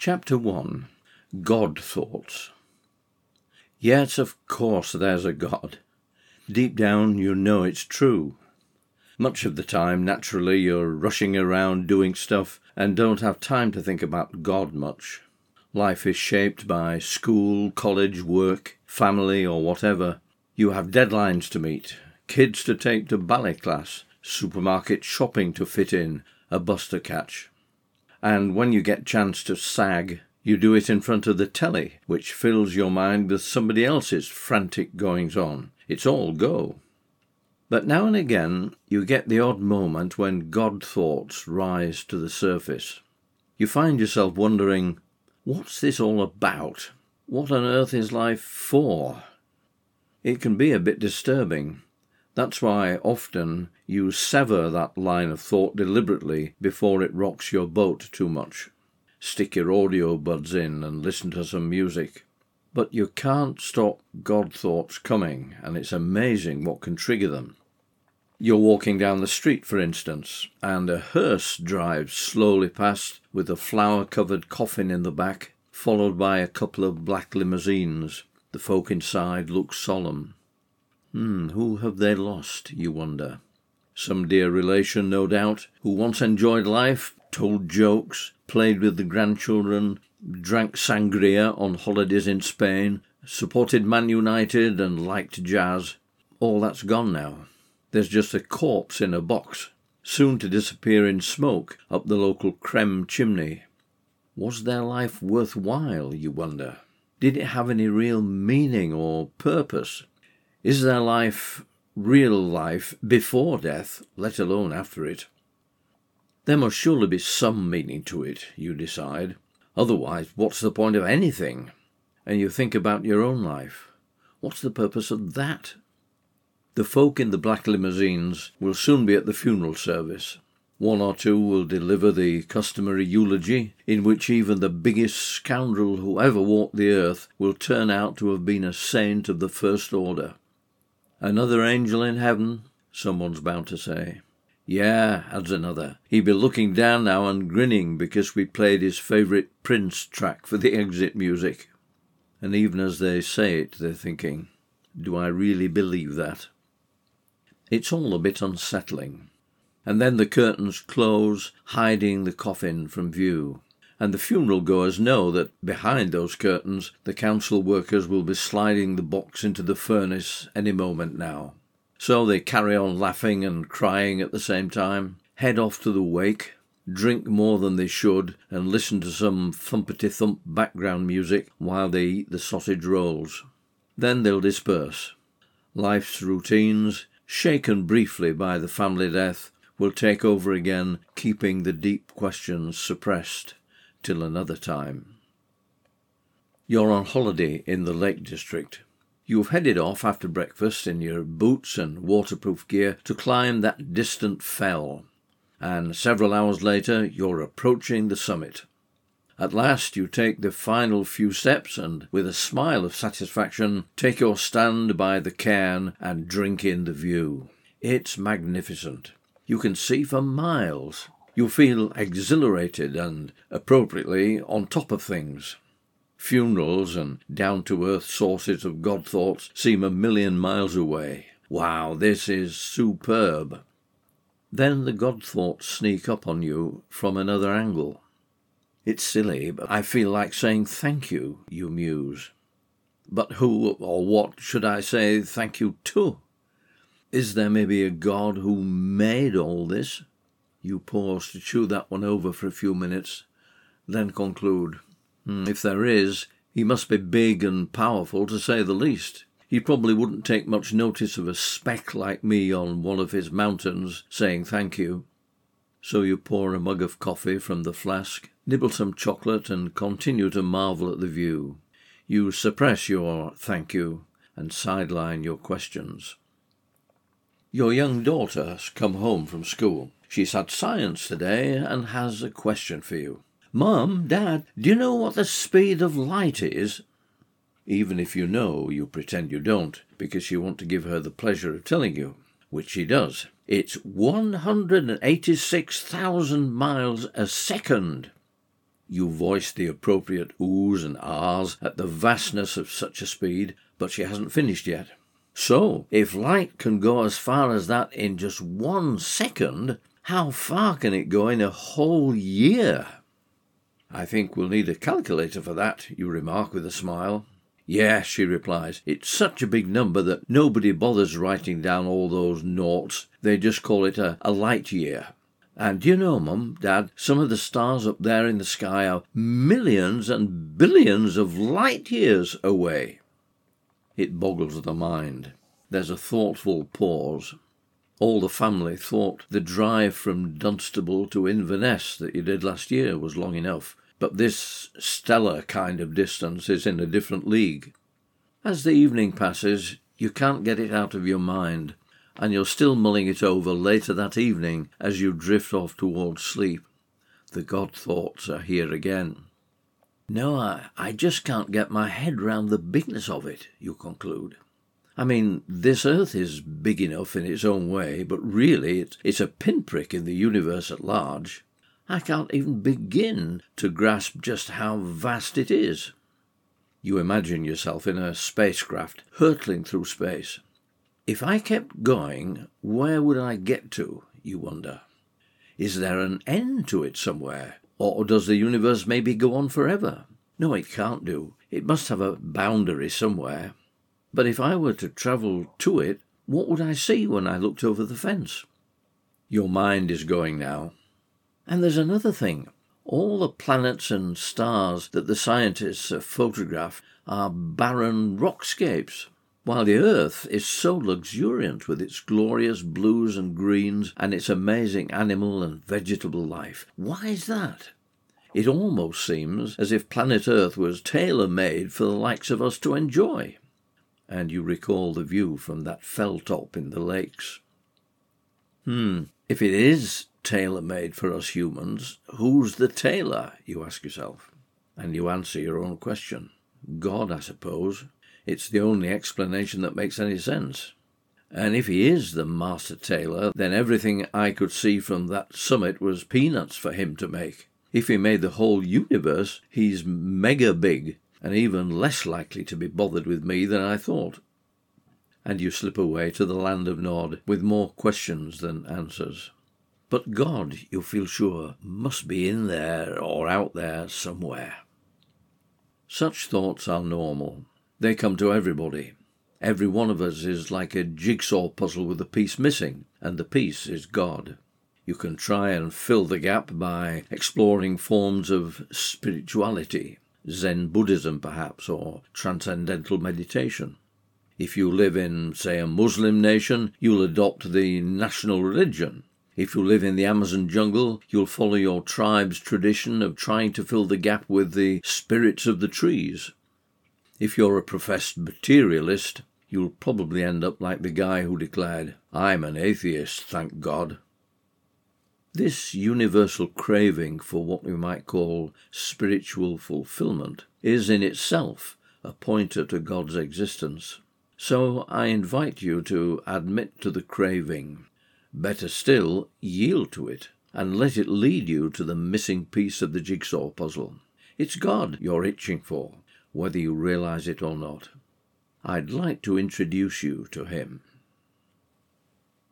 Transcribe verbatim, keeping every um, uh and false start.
Chapter one. God Thoughts. Yes, of course there's a God. Deep down you know it's true. Much of the time, naturally, you're rushing around doing stuff and don't have time to think about God much. Life is shaped by school, college, work, family, or whatever. You have deadlines to meet, kids to take to ballet class, supermarket shopping to fit in, a bus to catch. And when you get chance to sag, you do it in front of the telly, which fills your mind with somebody else's frantic goings-on. It's all go. But now and again you get the odd moment when God thoughts rise to the surface. You find yourself wondering, what's this all about? What on earth is life for? It can be a bit disturbing. That's why often you sever that line of thought deliberately before it rocks your boat too much. Stick your audio buds in and listen to some music. But you can't stop God thoughts coming, and it's amazing what can trigger them. You're walking down the street, for instance, and a hearse drives slowly past with a flower-covered coffin in the back, followed by a couple of black limousines. The folk inside look solemn. Hmm, who have they lost, you wonder? Some dear relation, no doubt, who once enjoyed life, told jokes, played with the grandchildren, drank sangria on holidays in Spain, supported Man United and liked jazz. All that's gone now. There's just a corpse in a box, soon to disappear in smoke up the local creme chimney. Was their life worthwhile, you wonder? Did it have any real meaning or purpose? Is their life real life before death, let alone after it? There must surely be some meaning to it, you decide. Otherwise, what's the point of anything? And you think about your own life. What's the purpose of that? The folk in the black limousines will soon be at the funeral service. One or two will deliver the customary eulogy, in which even the biggest scoundrel who ever walked the earth will turn out to have been a saint of the first order. Another angel in heaven, someone's bound to say. Yeah, adds another. He'd be looking down now and grinning because we played his favourite Prince track for the exit music. And even as they say it, they're thinking, do I really believe that? It's all a bit unsettling. And then the curtains close, hiding the coffin from view. And the funeral goers know that behind those curtains the council workers will be sliding the box into the furnace any moment now. So they carry on laughing and crying at the same time, head off to the wake, drink more than they should, and listen to some thumpety-thump background music while they eat the sausage rolls. Then they'll disperse. Life's routines, shaken briefly by the family death, will take over again, keeping the deep questions suppressed till another time. You're on holiday in the Lake District. You've headed off after breakfast in your boots and waterproof gear to climb that distant fell, and several hours later you're approaching the summit. At last you take the final few steps and, with a smile of satisfaction, take your stand by the cairn and drink in the view. It's magnificent. You can see for miles. You feel exhilarated and, appropriately, on top of things. Funerals and down-to-earth sources of God thoughts seem a million miles away. Wow, this is superb. Then the God thoughts sneak up on you from another angle. It's silly, but I feel like saying thank you, you muse. But who or what should I say thank you to? Is there maybe a God who made all this? You pause to chew that one over for a few minutes, then conclude, hmm, if there is, he must be big and powerful to say the least. He probably wouldn't take much notice of a speck like me on one of his mountains saying thank you. So you pour a mug of coffee from the flask, nibble some chocolate, and continue to marvel at the view. You suppress your thank you and sideline your questions. Your young daughter has come home from school. She's had science today and has a question for you. Mum, Dad, do you know what the speed of light is? Even if you know, you pretend you don't, because you want to give her the pleasure of telling you, which she does. It's one hundred eighty-six thousand miles a second. You voice the appropriate oohs and ahs at the vastness of such a speed, but she hasn't finished yet. So, if light can go as far as that in just one second, how far can it go in a whole year? I think we'll need a calculator for that, you remark with a smile. Yeah, she replies, it's such a big number that nobody bothers writing down all those noughts. They just call it a, a light year. And do you know, Mum, Dad, some of the stars up there in the sky are millions and billions of light years away. It boggles the mind. There's a thoughtful pause. All the family thought the drive from Dunstable to Inverness that you did last year was long enough, but this stellar kind of distance is in a different league. As the evening passes, you can't get it out of your mind, and you're still mulling it over later that evening as you drift off towards sleep. The God thoughts are here again. No, I, I just can't get my head round the bigness of it, you conclude. I mean, this earth is big enough in its own way, but really it's, it's a pinprick in the universe at large. I can't even begin to grasp just how vast it is. You imagine yourself in a spacecraft, hurtling through space. If I kept going, where would I get to, you wonder? Is there an end to it somewhere? Or does the universe maybe go on forever? No, it can't do. It must have a boundary somewhere. But if I were to travel to it, what would I see when I looked over the fence? Your mind is going now. And there's another thing. All the planets and stars that the scientists have photographed are barren rockscapes, while the Earth is so luxuriant with its glorious blues and greens and its amazing animal and vegetable life. Why is that? It almost seems as if planet Earth was tailor-made for the likes of us to enjoy. And you recall the view from that fell top in the lakes. Hmm, if it is tailor-made for us humans, who's the tailor, you ask yourself? And you answer your own question. God, I suppose. It's the only explanation that makes any sense. And if he is the master tailor, then everything I could see from that summit was peanuts for him to make. If he made the whole universe, he's mega big, and even less likely to be bothered with me than I thought. And you slip away to the land of Nod with more questions than answers. But God, you feel sure, must be in there or out there somewhere. Such thoughts are normal. They come to everybody. Every one of us is like a jigsaw puzzle with a piece missing, and the piece is God. You can try and fill the gap by exploring forms of spirituality, Zen Buddhism perhaps, or transcendental meditation. If you live in, say, a Muslim nation, you'll adopt the national religion. If you live in the Amazon jungle, you'll follow your tribe's tradition of trying to fill the gap with the spirits of the trees. If you're a professed materialist, you'll probably end up like the guy who declared, "I'm an atheist, thank God." This universal craving for what we might call spiritual fulfillment is in itself a pointer to God's existence. So I invite you to admit to the craving. Better still, yield to it, and let it lead you to the missing piece of the jigsaw puzzle. It's God you're itching for, whether you realize it or not. I'd like to introduce you to him.